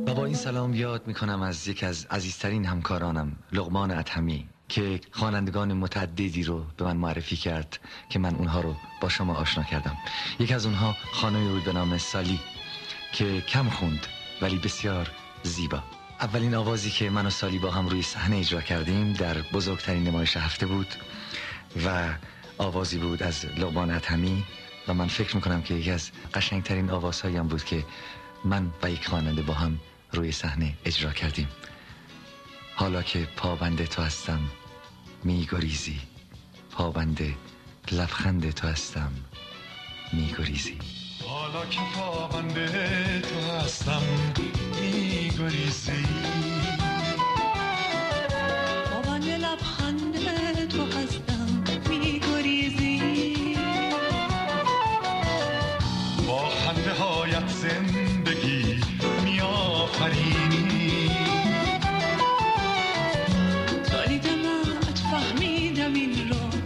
و با این سلام یاد میکنم از یکی از عزیزترین همکارانم، لقمان ادهمی، که خوانندگان متعددی رو به من معرفی کرد که من اونها رو با شما آشنا کردم. یکی از اونها خانمی بود به نام سالی که کم خوند ولی بسیار زیبا. اولین آوازی که من و سالی با هم روی صحنه اجرا کردیم در بزرگترین نمایش هفته بود و آوازی بود از لقمان ادهمی و من فکر میکنم که یکی از قشنگترین آوازهایی هم بود که من و یک خواننده با هم روی صحنه اجرا کردیم. حالا که پابند تو هستم میگریزی، پابند لبخند تو هستم میگریزی. حالا که پابند تو هستم میگریزی، پابند لبخند تو هستم میگریزی. با خنده هایت زندگی میآفرینی. تا دیدمت فهمیدم این را